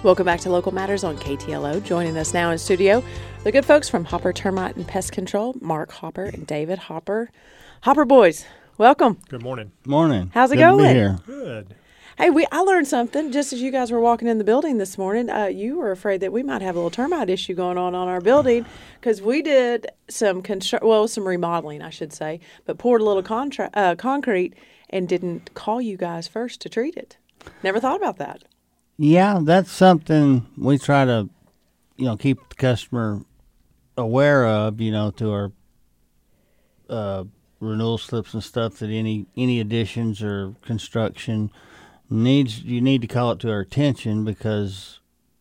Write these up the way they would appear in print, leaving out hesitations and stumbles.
Welcome back to Local Matters on KTLO. Joining us now in studio, the good folks from Hopper Termite and Pest Control, Mark Hopper and David Hopper. Hopper boys, welcome. Good morning. Morning. How's it Good going? To be here. Good. Hey, I learned something just as you guys were walking in the building this morning. You were afraid that we might have a little termite issue going on our building because we did some remodeling, I should say, but poured a little concrete and didn't call you guys first to treat it. Never thought about that. Yeah, that's something we try to, keep the customer aware of, to our renewal slips and stuff, that any additions or construction you need to call it to our attention, because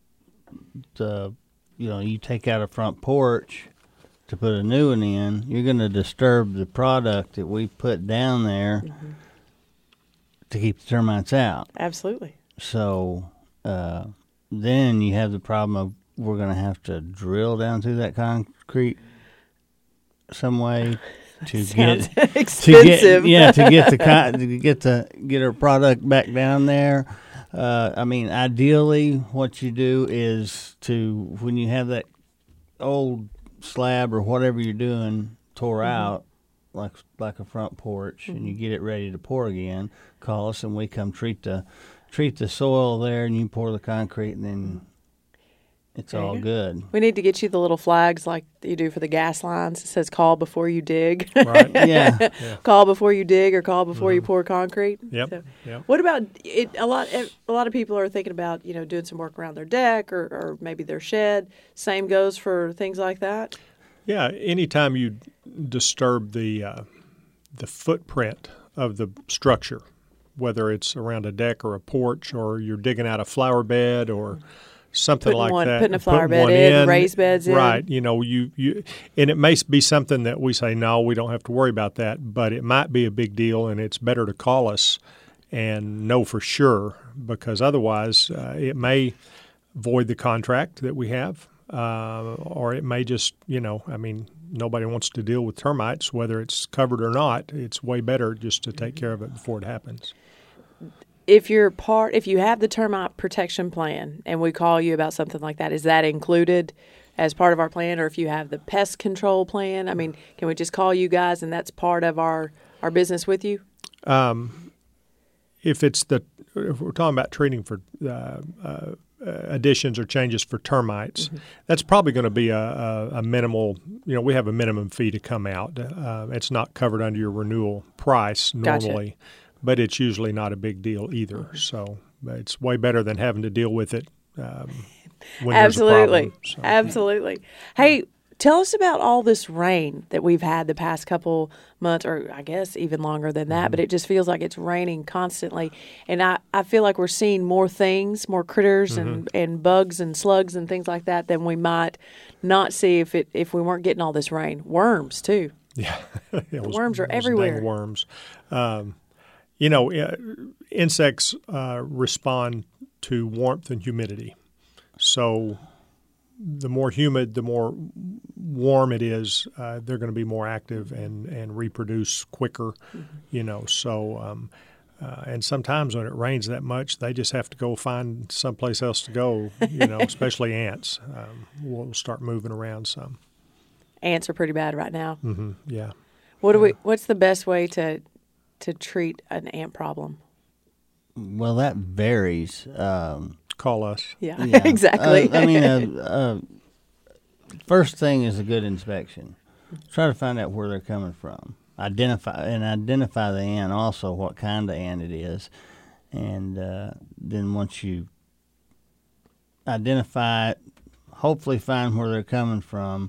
you take out a front porch to put a new one in, you're going to disturb the product that we put down there to keep the termites out. Absolutely. So then you have the problem of we're going to have to drill down through that concrete some way to Sounds get expensive. to get our product back down there. Ideally, what you do is when you have that old slab or whatever you're doing tore out, like a front porch, and you get it ready to pour again, call us and we come treat the soil there, and you pour the concrete, and then it's all good. We need to get you the little flags like you do for the gas lines. It says "Call before you dig." Right. Yeah. Call before you dig, or call before you pour concrete. Yep. So, Yep. what about it? A lot of people are thinking about doing some work around their deck or maybe their shed. Same goes for things like that. Yeah. Anytime you disturb the footprint of the structure, whether it's around a deck or a porch, or you're digging out a flower bed or something that. Putting a flower bed in, raised beds in. Right. You and it may be something that we say, no, we don't have to worry about that, but it might be a big deal, and it's better to call us and know for sure, because otherwise it may void the contract that we have, or it may just, nobody wants to deal with termites, whether it's covered or not. It's way better just to take care of it before it happens. If you have the termite protection plan and we call you about something like that, is that included as part of our plan? Or if you have the pest control plan, can we just call you guys and that's part of our business with you? If we're talking about treating for additions or changes for termites, that's probably going to be a minimal. We have a minimum fee to come out. It's not covered under your renewal price normally. Gotcha. But it's usually not a big deal either. So it's way better than having to deal with it when there's a problem. So. Absolutely. Hey, tell us about all this rain that we've had the past couple months, or I guess even longer than that, but it just feels like it's raining constantly. And I feel like we're seeing more things, more critters and bugs and slugs and things like that than we might not see if we weren't getting all this rain. Worms, too. Yeah. Worms are everywhere. Dang worms. Insects respond to warmth and humidity. So the more humid, the more warm it is, they're going to be more active and reproduce quicker, So, and sometimes when it rains that much, they just have to go find someplace else to go, especially ants. Will start moving around some. Ants are pretty bad right now. Mm-hmm. Yeah. What's the best way to treat an ant problem? Well, that varies. Call us. Yeah. Exactly. First thing is a good inspection. Try to find out where they're coming from. Identify the ant, also what kind of ant it is. And then once you identify it, hopefully find where they're coming from,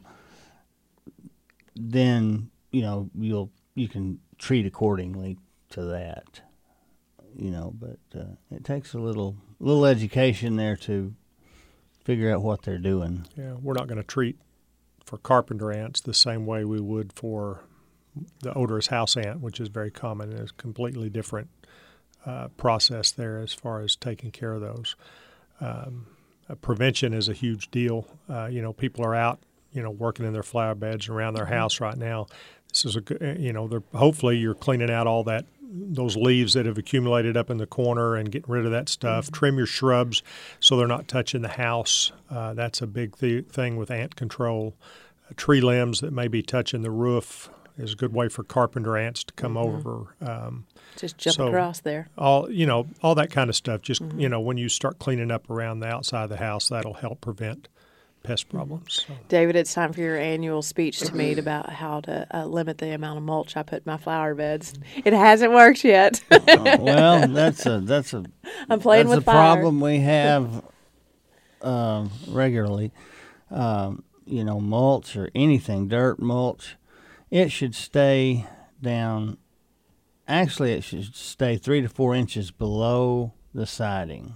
then, you can treat accordingly to that, but it takes a little education there to figure out what they're doing. Yeah, we're not going to treat for carpenter ants the same way we would for the odorous house ant, which is very common. It's a completely different process there as far as taking care of those. Prevention is a huge deal. People are out working in their flower beds around their house right now. This is hopefully you're cleaning out all those leaves that have accumulated up in the corner and getting rid of that stuff. Trim your shrubs so they're not touching the house. That's a big thing with ant control. Tree limbs that may be touching the roof is a good way for carpenter ants to come over. Just jump across there. All that kind of stuff. Just when you start cleaning up around the outside of the house, that'll help prevent pest problems. So. David, it's time for your annual speech to me about how to limit the amount of mulch I put in my flower beds. It hasn't worked yet. Well, that's a I'm playing with fire. problem we have regularly. Mulch or anything, dirt mulch, it should stay down. Actually, it should stay 3 to 4 inches below the siding.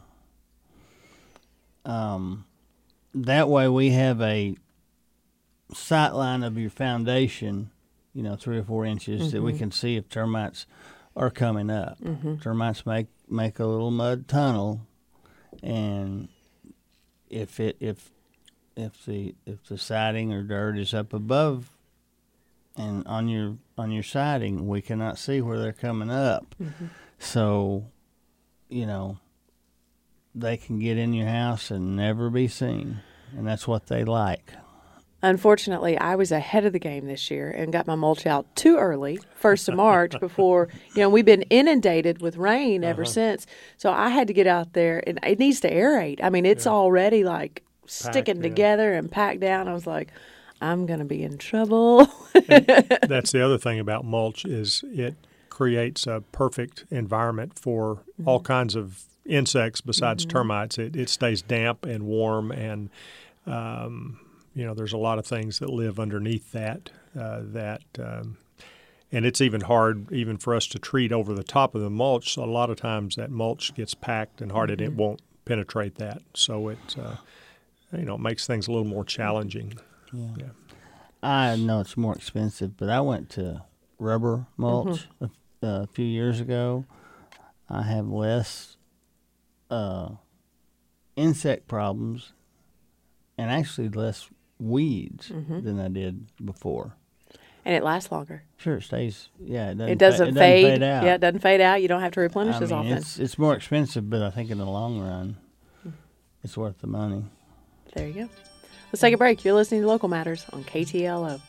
That way we have a sight line of your foundation, 3 or 4 inches that we can see if termites are coming up. Termites make a little mud tunnel, and if the siding or dirt is up above and on your siding, we cannot see where they're coming up. So, they can get in your house and never be seen, and that's what they like. Unfortunately, I was ahead of the game this year and got my mulch out too early, 1st of March, before, we've been inundated with rain ever since. So I had to get out there, and it needs to aerate. I mean, it's already like sticking together and packed down. I was like, I'm going to be in trouble. That's the other thing about mulch is it creates a perfect environment for all kinds of insects besides termites. It stays damp and warm, and there's a lot of things that live underneath that. And it's even hard even for us to treat over the top of the mulch. So a lot of times that mulch gets packed and hard, and it won't penetrate that. So it makes things a little more challenging. Yeah. I know it's more expensive, but I went to rubber mulch a few years ago. I have less insect problems and actually less weeds than I did before. And it lasts longer. Sure, it stays. Yeah, it doesn't fade out. Yeah, it doesn't fade out. You don't have to replenish as often. It's more expensive, but I think in the long run, it's worth the money. There you go. Let's take a break. You're listening to Local Matters on KTLO.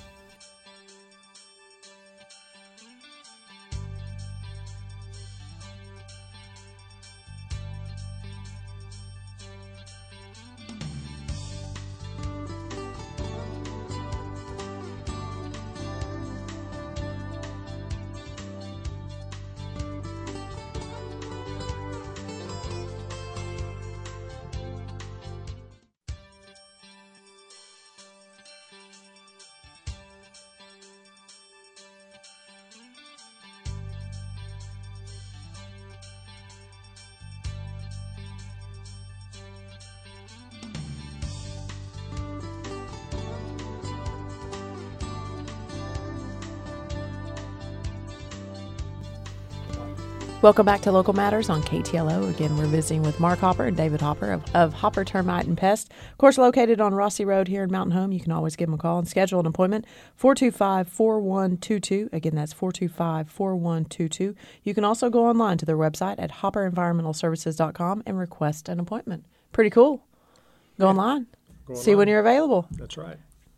Welcome back to Local Matters on KTLO. Again, we're visiting with Mark Hopper and David Hopper of Hopper Termite and Pest. Of course, located on Rossi Road here in Mountain Home. You can always give them a call and schedule an appointment, 425-4122. Again, that's 425-4122. You can also go online to their website at hopperinvironmentalservices.com and request an appointment. Pretty cool. Go online. See when you're available. That's right.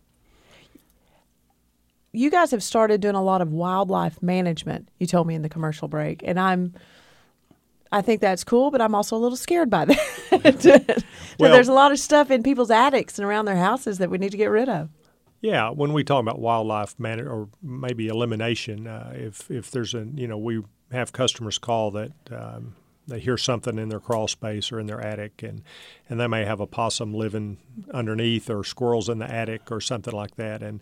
You guys have started doing a lot of wildlife management, you told me in the commercial break, and I think that's cool, but I'm also a little scared by that. So there's a lot of stuff in people's attics and around their houses that we need to get rid of. Yeah, when we talk about wildlife management or maybe elimination, if there's we have customers call that they hear something in their crawl space or in their attic, and they may have a possum living underneath or squirrels in the attic or something like that, and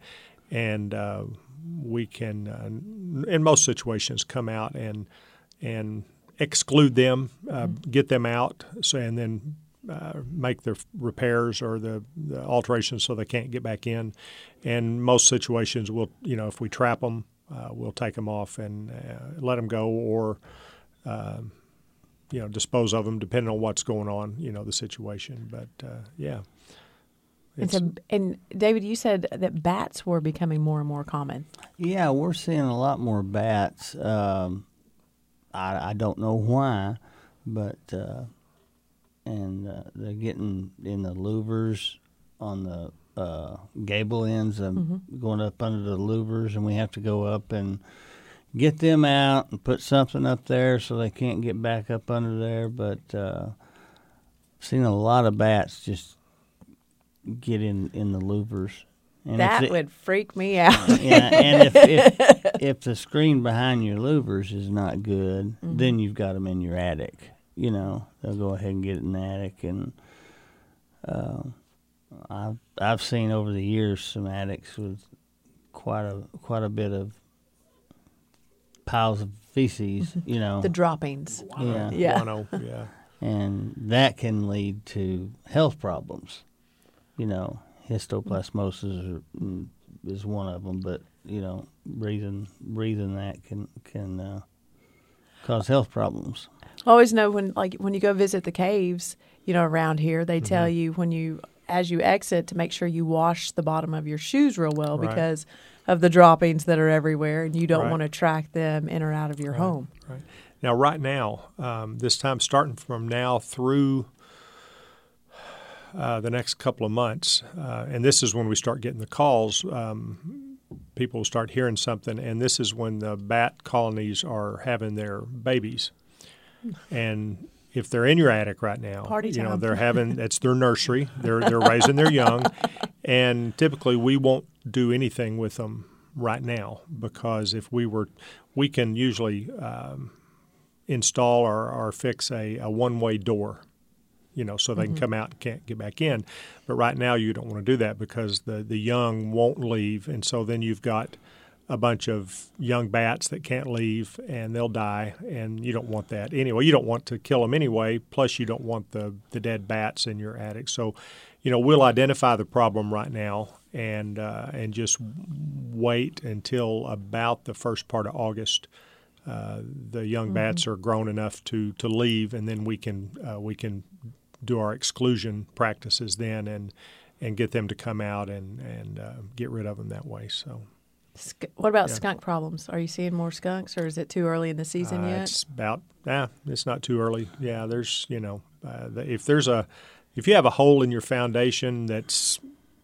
we can, in most situations, come out and exclude them, get them out, and then make the repairs or the alterations so they can't get back in. And most situations, we'll, if we trap them, we'll take them off and let them go, or dispose of them depending on what's going on, the situation. But yeah. And David, you said that bats were becoming more and more common. Yeah, we're seeing a lot more bats. I don't know why, but they're getting in the louvers on the gable ends, going up under the louvers, and we have to go up and get them out and put something up there so they can't get back up under there. But I've seen a lot of bats just get in the louvers. And that would freak me out. Yeah, and if the screen behind your louvers is not good, then you've got them in your attic. They'll go ahead and get it in the attic. And I've seen over the years some attics with quite a bit of piles of feces. The droppings. Yeah, Guano, yeah. And that can lead to health problems. Histoplasmosis is one of them, but breathing that can cause health problems. I always know when you go visit the caves, around here, they tell you as you exit to make sure you wash the bottom of your shoes real well because of the droppings that are everywhere, and you don't want to track them in or out of your home. Right. Now, right now, this time starting from now through the next couple of months, and this is when we start getting the calls. People will start hearing something, and this is when the bat colonies are having their babies. And if they're in your attic right now, party time. They're having it's their nursery. They're raising their young, and typically we won't do anything with them right now because we can usually install or fix a one-way door. So they can come out and can't get back in. But right now you don't want to do that because the young won't leave, and so then you've got a bunch of young bats that can't leave, and they'll die, and you don't want that. Anyway, you don't want to kill them anyway, plus you don't want the dead bats in your attic. So, we'll identify the problem right now and just wait until about the first part of August. The young bats are grown enough to leave, and then we can do our exclusion practices then and get them to come out and get rid of them that way. So, what about skunk problems? Are you seeing more skunks, or is it too early in the season yet? It's not too early. Yeah, there's if you have a hole in your foundation that's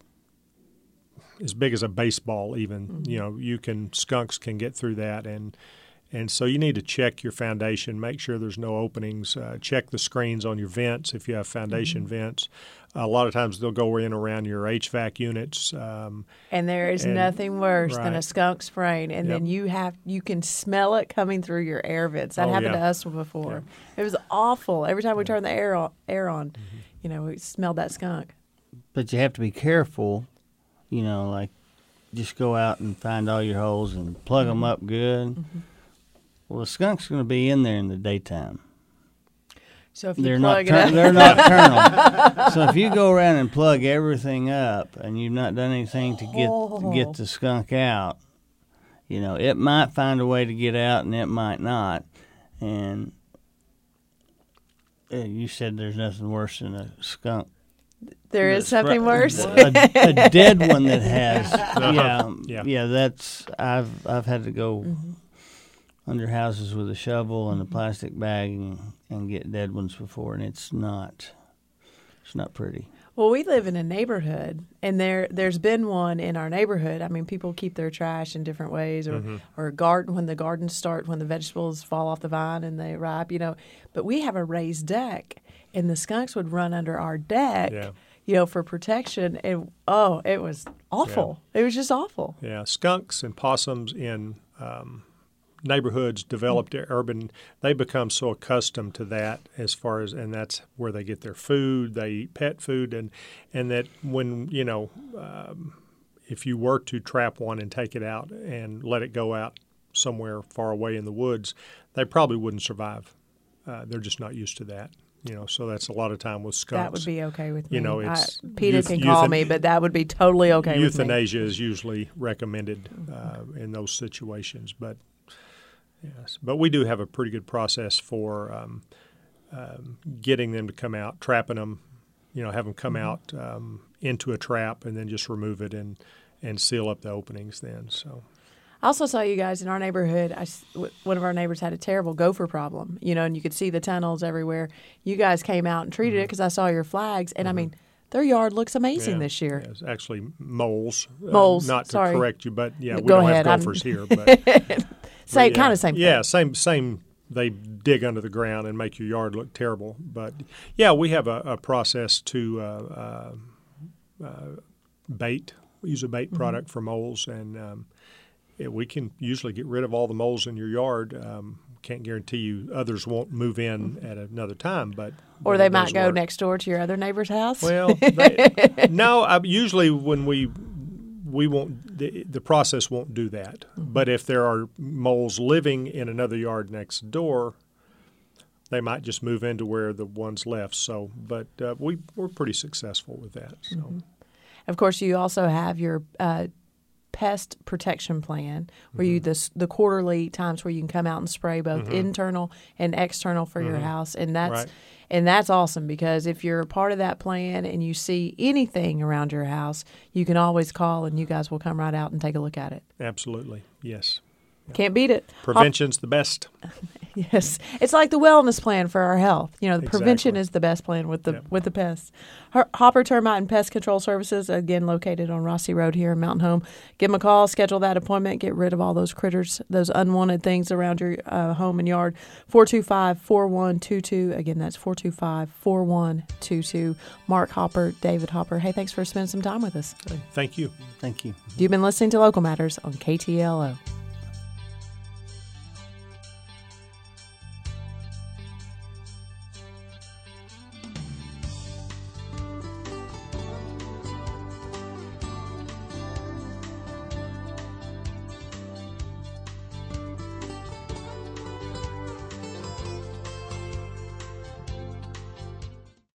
as big as a baseball, even skunks can get through that and so you need to check your foundation, make sure there's no openings, check the screens on your vents if you have foundation vents. A lot of times they'll go in around your HVAC units. And there is nothing worse than a skunk spraying, and then you can smell it coming through your air vents. That happened to us before. Yeah. It was awful. Every time we turned the air on, we smelled that skunk. But you have to be careful, like just go out and find all your holes and plug them up good. Well, the skunk's going to be in there in the daytime. So if you plug it up. They're nocturnal. So if you go around and plug everything up and you've not done anything to get the skunk out, it might find a way to get out and it might not. And you said there's nothing worse than a skunk. There is something worse? A dead one that has, that's, I've had to go under houses with a shovel and a plastic bag and get dead ones before, and it's not pretty. Well, we live in a neighborhood, and there's been one in our neighborhood. I mean, people keep their trash in different ways, or garden when the gardens start, when the vegetables fall off the vine and they ripe, But we have a raised deck, and the skunks would run under our deck, for protection. And it was awful. Yeah. It was just awful. Yeah, skunks and possums in neighborhoods, developed urban, they become so accustomed to that and that's where they get their food. They eat pet food, and that when, if you were to trap one and take it out and let it go out somewhere far away in the woods, they probably wouldn't survive. They're just not used to that. So that's a lot of time with skunks. That would be okay with me. It's Peter can call me, but that would be totally okay with me. Euthanasia is usually recommended in those situations, but yes. But we do have a pretty good process for getting them to come out, trapping them, have them come out into a trap and then just remove it and seal up the openings then. So. I also saw you guys in our neighborhood. One of our neighbors had a terrible gopher problem, and you could see the tunnels everywhere. You guys came out and treated it because I saw your flags, and I mean, their yard looks amazing this year. Yeah, it's actually moles. Moles. Not to sorry. correct you, but we Go don't ahead. have gophers here. But, kind of same thing. Yeah, same. They dig under the ground and make your yard look terrible. But yeah, we have a process to bait. We use a bait product for moles, and we can usually get rid of all the moles in your yard. Can't guarantee you others won't move in at another time, or they might go next door to your other neighbor's house. Well, usually when we won't, the process won't do that. But if there are moles living in another yard next door, they might just move into where the ones left. So, but we're pretty successful with that. So, of course, you also have your pest protection plan where you the quarterly times where you can come out and spray both internal and external for your house, and that's awesome because if you're a part of that plan and you see anything around your house, you can always call and you guys will come right out and take a look at it. Absolutely, yes. Can't beat it. Prevention's the best. Yes, it's like the wellness plan for our health. The Exactly. prevention is the best plan with the pests. Hopper Termite and Pest Control Services, again located on Rossi Road here in Mountain Home. Give them a call, schedule that appointment, get rid of all those critters, those unwanted things around your home and yard. 425-4122. Again, that's 425-4122. Mark Hopper, David Hopper. Hey, thanks for spending some time with us. Thank you. Thank you. You've been listening to Local Matters on KTLO.